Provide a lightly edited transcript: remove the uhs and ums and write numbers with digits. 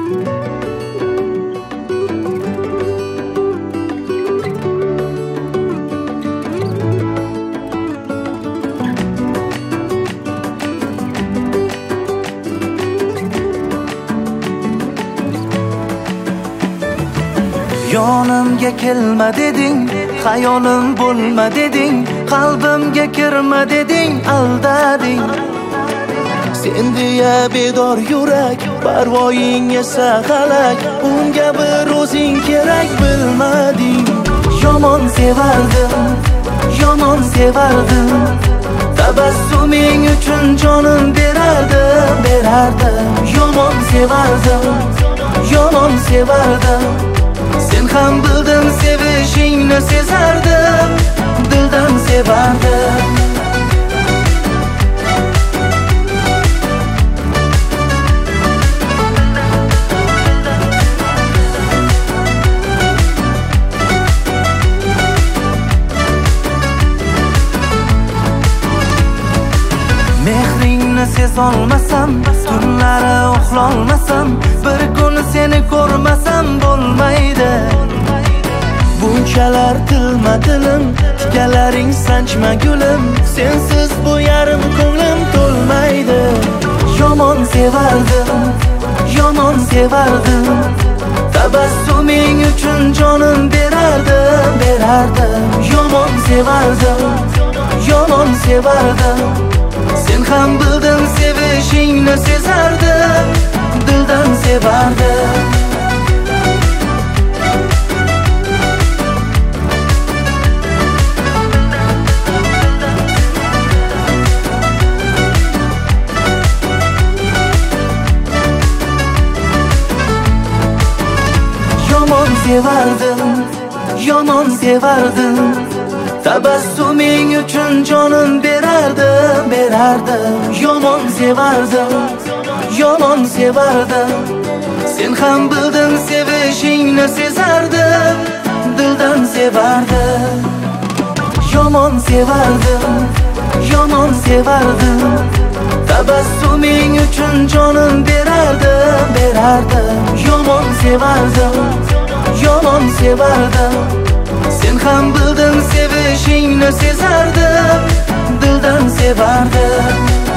Yonimga kelma deding, xayolim bo'lma deding, qalbimga kirma deding, aldading. Sen deya bedor yurak, parvoying esa halak, unga bir o'zing kerak bilmading. Yomon sevardim, yomon sevardim, tabassuming uchun jonim berardim, berardim. Yomon sevardim, yomon sevardim, sen ham bildim sevishingni sezardim, dildan sevardim. Mehringni sezolmasam, tunlari uxlolmasam, bir kun seni ko'rmasam bo'lmaydi. Bunchalar tilma tilim, tikalaring sanchma gulim, sensiz bu yarim ko'nglim to'lmaydi. Yomon sevardim, yomon sevardim, tabassuming uchun jonim berardim, berardim. Yomon sevardim, yomon sevardim, sen ham bildim sevishingni sezardim, dildan sevardim. Yomon sevardim, yomon sevardim, tabassuming uchun jonim berardim, berardim. Yomon sevardim, yomon sevardim, sen ham bildim sevishingni sezardim, dildan sevardim. Yomon sevardim, yomon sevardim, tabassuming uchun jonim berardim, berardim. Yomon sevardim, yomon sevardim, sen ham bildim sevishingni sezardim, dildan sevardim.